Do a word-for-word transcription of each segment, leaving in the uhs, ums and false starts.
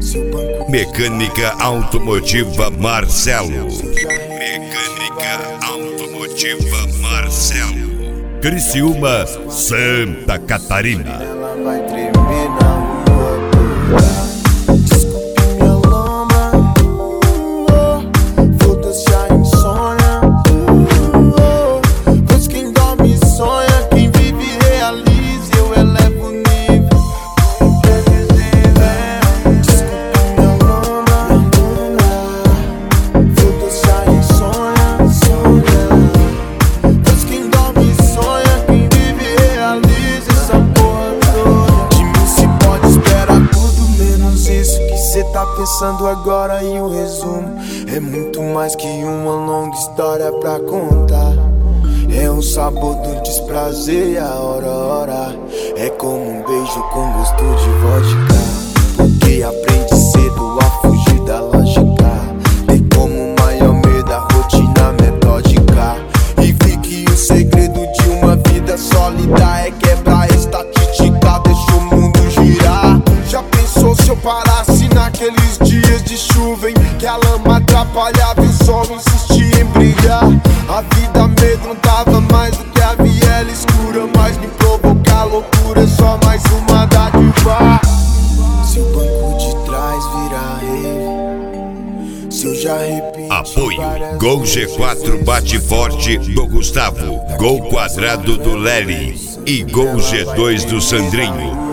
Mecânica Automotiva Marcelo. Mecânica Automotiva Marcelo. Criciúma, Santa Catarina. Ela vai tremer na rua toda. Tá pensando agora em um resumo. É muito mais que uma longa história pra contar. É o sabor do desprazer e a hora, hora. É como um beijo com gosto de vodka. Porque aprende cedo a fugir da lógica. Tem como maior medo a rotina metódica. E vi que o segredo de uma vida sólida é quebrar a estatística, deixa o mundo girar. Já pensou se eu parasse naqueles dias de chuva em que a lama atrapalhava e o sol insistia em brilhar? A vida amedrontava mais do que a viela escura, mas me provocar loucura é só mais uma dádiva. Se o banco de trás virar rave, se eu já repeti. Apoio Gol G quatro Bate Forte do Gustavo, Gol Quadrado do Lely e Gol G dois do Sandrinho.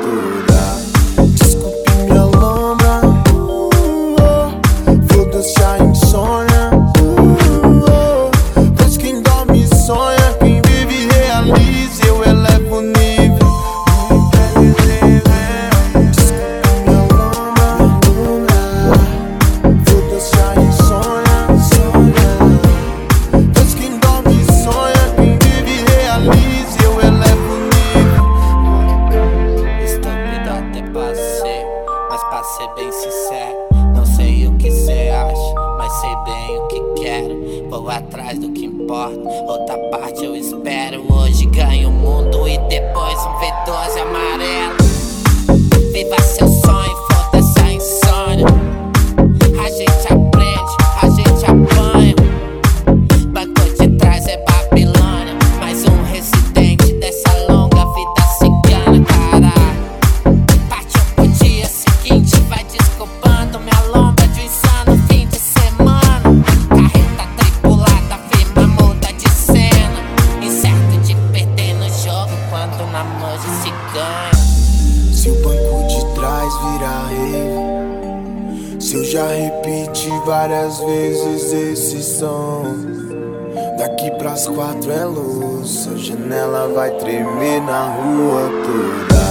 Ser bem sincero, não sei o que cê acha, mas sei bem o que quero. Vou atrás do que importa, outra parte eu espero. Hoje ganho o mundo e depois um V doze amarelo. Viva seu sonho, foda-se a insônia. A gente aprende, a gente apanha. Banco de trás é Babilônia, mais um residente dessa longa vida cigana, caralho. Vai desculpando minha lomba de um insano fim de semana. Carreta tripulada, firma muda de cena. Incerto de perder no jogo quando na manja se ganha. Se o banco de trás virar rave, se eu já repeti várias vezes esse som. Daqui pras quatro é luz, a janela vai tremer na rua toda.